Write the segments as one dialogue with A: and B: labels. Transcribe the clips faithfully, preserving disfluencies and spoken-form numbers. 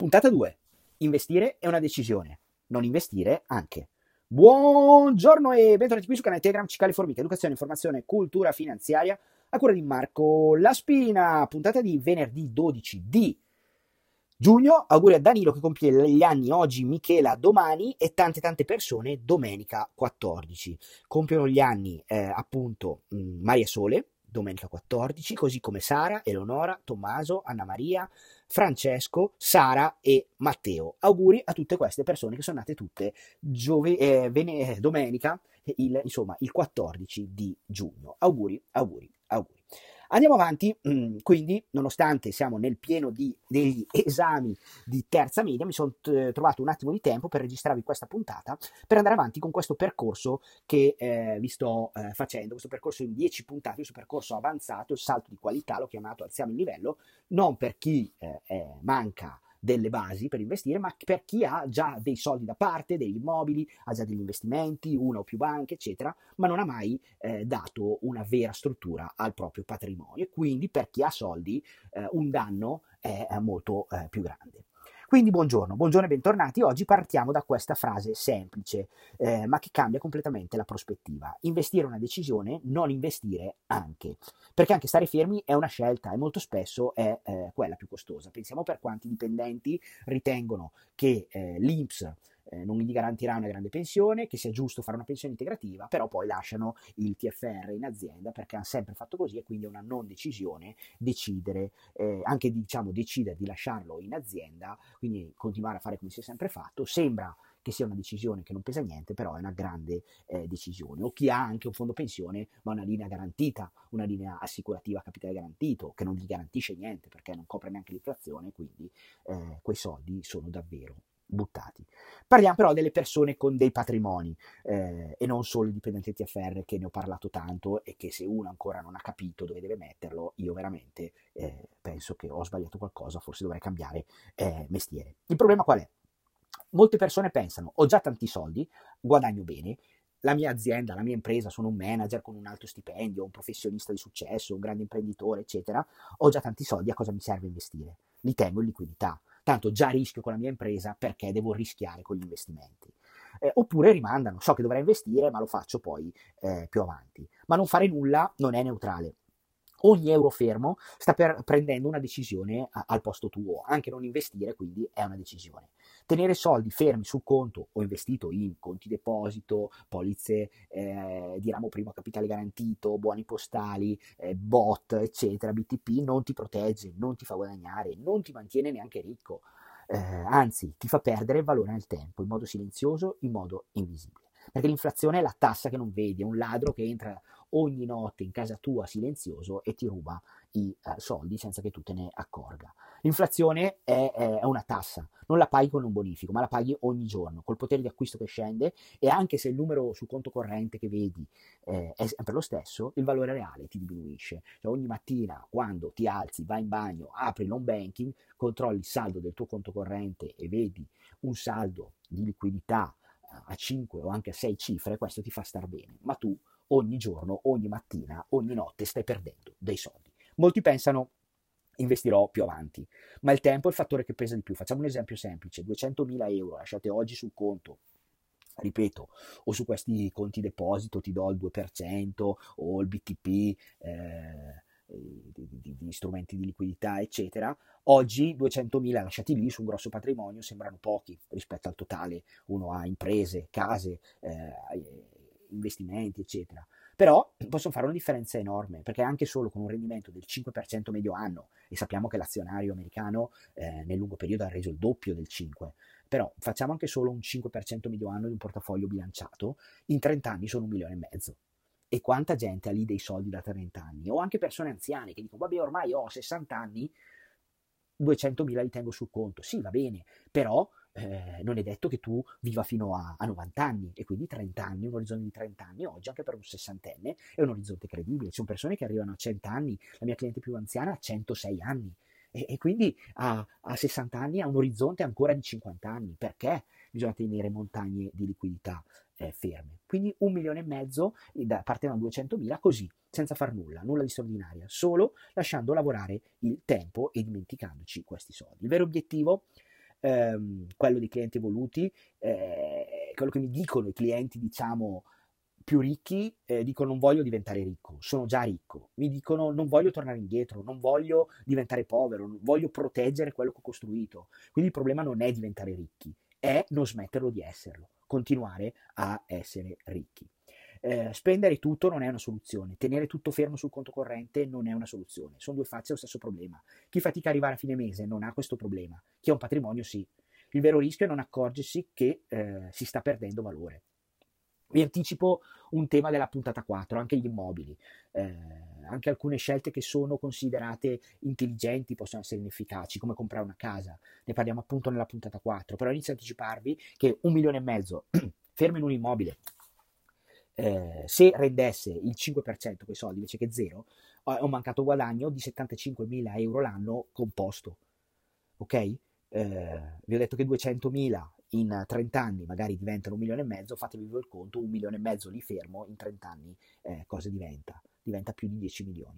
A: Puntata due. Investire è una decisione, non investire anche. Buongiorno e bentornati qui su canale Telegram Cicale Formica, educazione, informazione, cultura finanziaria, a cura di Marco Laspina. Puntata di venerdì dodici di giugno. Auguri a Danilo che compie gli anni oggi, Michela domani e tante tante persone domenica quattordici. Compiono gli anni eh, appunto mh, Maria Sole, domenica quattordici, così come Sara, Eleonora, Tommaso, Anna Maria, Francesco, Sara e Matteo. Auguri a tutte queste persone che sono nate tutte giove- eh, vene- domenica, il, insomma il quattordici di giugno. Auguri, auguri, auguri. Andiamo avanti, quindi nonostante siamo nel pieno di, degli esami di terza media, mi sono t- trovato un attimo di tempo per registrarvi questa puntata, per andare avanti con questo percorso che eh, vi sto eh, facendo, questo percorso in dieci puntate, questo percorso avanzato, il salto di qualità, l'ho chiamato alziamo il livello, non per chi eh, eh, manca delle basi per investire, ma per chi ha già dei soldi da parte, degli immobili, ha già degli investimenti, una o più banche, eccetera, ma non ha mai eh, dato una vera struttura al proprio patrimonio. E quindi per chi ha soldi eh, un danno è molto eh, più grande. Quindi buongiorno, buongiorno e bentornati. Oggi partiamo da questa frase semplice, eh, ma che cambia completamente la prospettiva. Investire è una decisione, non investire anche. Perché anche stare fermi è una scelta e molto spesso è eh, quella più costosa. Pensiamo per quanti dipendenti ritengono che eh, l'I N P S eh, non gli garantirà una grande pensione, che sia giusto fare una pensione integrativa, però poi lasciano il T F R in azienda perché hanno sempre fatto così e quindi è una non decisione decidere, eh, anche diciamo decidere di lasciarlo in azienda, quindi continuare a fare come si è sempre fatto. Sembra che sia una decisione che non pesa niente, però è una grande eh, decisione. O chi ha anche un fondo pensione, ma una linea garantita, una linea assicurativa a capitale garantito, che non gli garantisce niente perché non copre neanche l'inflazione, quindi eh, quei soldi sono davvero buttati. Parliamo però delle persone con dei patrimoni eh, e non solo i dipendenti T F R, che ne ho parlato tanto e che se uno ancora non ha capito dove deve metterlo, io veramente eh, penso che ho sbagliato qualcosa, forse dovrei cambiare eh, mestiere. Il problema qual è? Molte persone pensano, ho già tanti soldi, guadagno bene, la mia azienda, la mia impresa, sono un manager con un alto stipendio, un professionista di successo, un grande imprenditore, eccetera, ho già tanti soldi, a cosa mi serve investire? Li tengo in liquidità, tanto già rischio con la mia impresa, perché devo rischiare con gli investimenti? Eh, oppure rimandano, so che dovrei investire, ma lo faccio poi eh, più avanti. Ma non fare nulla non è neutrale. Ogni euro fermo sta per prendendo una decisione a, al posto tuo, anche non investire quindi è una decisione. Tenere soldi fermi sul conto o investito in conti deposito, polizze eh, di ramo primo a capitale garantito, buoni postali, eh, bot, eccetera, B T P, non ti protegge, non ti fa guadagnare, non ti mantiene neanche ricco, eh, anzi ti fa perdere il valore nel tempo, in modo silenzioso, in modo invisibile. Perché l'inflazione è la tassa che non vedi, è un ladro che entra ogni notte in casa tua silenzioso e ti ruba i eh, soldi senza che tu te ne accorga. L'inflazione è, è una tassa, non la paghi con un bonifico, ma la paghi ogni giorno, col potere di acquisto che scende, e anche se il numero sul conto corrente che vedi eh, è sempre lo stesso, il valore reale ti diminuisce. Cioè, ogni mattina quando ti alzi, vai in bagno, apri l'home banking, controlli il saldo del tuo conto corrente e vedi un saldo di liquidità a cinque o anche a sei cifre, questo ti fa star bene, ma tu ogni giorno, ogni mattina, ogni notte stai perdendo dei soldi. Molti pensano investirò più avanti, ma il tempo è il fattore che pesa di più. Facciamo un esempio semplice: duecentomila euro lasciate oggi sul conto, ripeto, o su questi conti deposito ti do il due per cento o il B T P, eh, di, di, di strumenti di liquidità, eccetera. Oggi duecentomila lasciati lì su un grosso patrimonio sembrano pochi rispetto al totale. Uno ha imprese, case, eh, investimenti, eccetera. Però possono fare una differenza enorme, perché anche solo con un rendimento del cinque per cento medio anno, e sappiamo che l'azionario americano eh, nel lungo periodo ha reso il doppio del cinque, però facciamo anche solo un cinque per cento medio anno di un portafoglio bilanciato, in trenta anni sono un milione e mezzo. E quanta gente ha lì dei soldi da trenta anni? O anche persone anziane che dicono, vabbè, ormai ho sessanta anni, duecentomila li tengo sul conto. Sì, va bene, però eh, non è detto che tu viva fino a, a novanta anni, e quindi trenta anni, un orizzonte di trenta anni oggi, anche per un sessantenne, è un orizzonte credibile. Ci sono persone che arrivano a cento anni, la mia cliente più anziana ha centosei anni, e, e quindi a, a sessanta anni ha un orizzonte ancora di cinquanta anni. Perché bisogna tenere montagne di liquidità eh, ferme? Quindi un milione e mezzo da parte da duecentomila così, senza far nulla, nulla di straordinario, solo lasciando lavorare il tempo e dimenticandoci questi soldi. Il vero obiettivo ehm, quello dei clienti evoluti, eh, quello che mi dicono i clienti, diciamo, più ricchi, eh, dicono non voglio diventare ricco, sono già ricco, mi dicono non voglio tornare indietro, non voglio diventare povero, non voglio proteggere quello che ho costruito. Quindi il problema non è diventare ricchi, è non smetterlo di esserlo, continuare a essere ricchi. Eh, spendere tutto non è una soluzione, tenere tutto fermo sul conto corrente non è una soluzione, sono due facce dello stesso problema. Chi fatica a arrivare a fine mese non ha questo problema, chi ha un patrimonio sì. Il vero rischio è non accorgersi che eh, si sta perdendo valore. Vi anticipo un tema della puntata quattro, anche gli immobili. Eh, anche alcune scelte che sono considerate intelligenti possono essere inefficaci, come comprare una casa. Ne parliamo appunto nella puntata quattro, però inizio a anticiparvi che un milione e mezzo fermo in un immobile, eh, se rendesse il cinque per cento quei soldi invece che zero, ho un mancato guadagno di settantacinquemila euro l'anno composto. Ok? Eh, vi ho detto che duecentomila in trenta anni magari diventano un milione e mezzo, fatevi voi il conto, un milione e mezzo lì fermo in trenta anni, eh, cosa diventa? Diventa più di dieci milioni.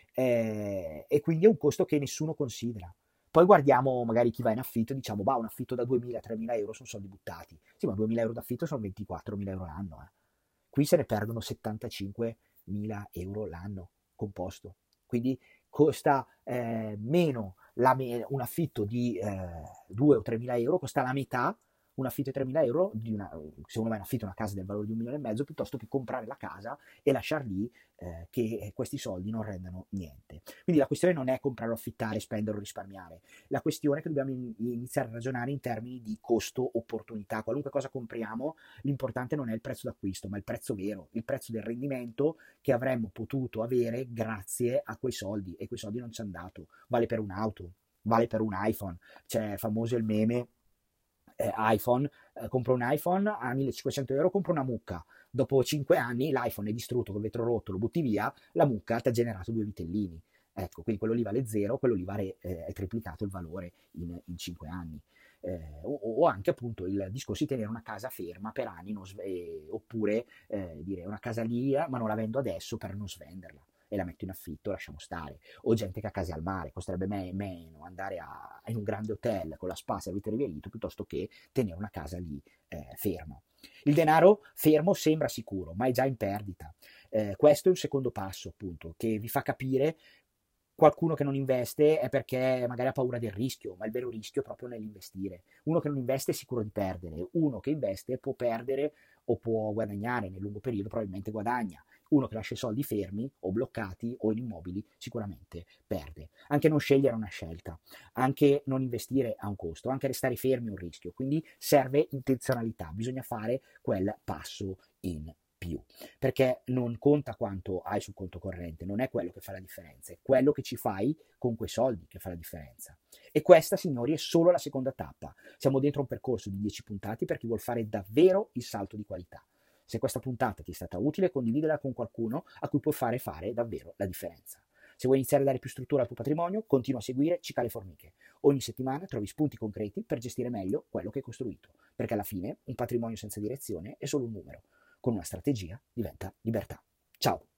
A: Eh, e quindi è un costo che nessuno considera. Poi guardiamo magari chi va in affitto e diciamo, bah, un affitto da duemila tremila euro sono soldi buttati. Sì, ma duemila euro d'affitto sono ventiquattromila euro l'anno. Eh. Qui se ne perdono settantacinquemila euro l'anno composto. Quindi costa eh, meno la me- un affitto di eh, due o tremila euro, costa la metà un affitto di tremila euro, di una, se uno va in affitto una casa del valore di un milione e mezzo, piuttosto che comprare la casa e lasciar lì eh, che questi soldi non rendano niente. Quindi la questione non è comprare o affittare, spendere o risparmiare, la questione è che dobbiamo in, iniziare a ragionare in termini di costo-opportunità. Qualunque cosa compriamo, l'importante non è il prezzo d'acquisto, ma il prezzo vero, il prezzo del rendimento che avremmo potuto avere grazie a quei soldi, e quei soldi non ci hanno dato. Vale per un'auto, vale per un iPhone, c'è famoso il meme Eh, iPhone, eh, compro un iPhone a millecinquecento euro, compro una mucca, dopo cinque anni l'iPhone è distrutto col vetro rotto, lo butti via, la mucca ti ha generato due vitellini, ecco, quindi quello lì vale zero, quello lì vale, eh, è triplicato il valore in, in cinque anni. Eh, o, o anche appunto il discorso di tenere una casa ferma per anni, non sve- eh, oppure eh, dire una casa lì ma non la vendo adesso per non svenderla e la metto in affitto, lasciamo stare. O gente che ha case al mare, costerebbe me- meno andare a, in un grande hotel con la spa, servizio riverito, piuttosto che tenere una casa lì eh, ferma. Il denaro fermo sembra sicuro, ma è già in perdita. Eh, questo è un secondo passo, appunto, che vi fa capire qualcuno che non investe è perché magari ha paura del rischio, ma il vero rischio è proprio nell'investire. Uno che non investe è sicuro di perdere, uno che investe può perdere o può guadagnare nel lungo periodo, probabilmente guadagna. Uno che lascia i soldi fermi o bloccati o in immobili sicuramente perde. Anche non scegliere è una scelta, anche non investire ha un costo, anche restare fermi è un rischio, quindi serve intenzionalità, bisogna fare quel passo in più, perché non conta quanto hai sul conto corrente, non è quello che fa la differenza, è quello che ci fai con quei soldi che fa la differenza. E questa, signori, è solo la seconda tappa. Siamo dentro un percorso di dieci puntati per chi vuol fare davvero il salto di qualità. Se questa puntata ti è stata utile, condividila con qualcuno a cui puoi fare fare davvero la differenza. Se vuoi iniziare a dare più struttura al tuo patrimonio, continua a seguire Cicale Formiche. Ogni settimana trovi spunti concreti per gestire meglio quello che hai costruito, perché alla fine un patrimonio senza direzione è solo un numero. Con una strategia diventa libertà. Ciao!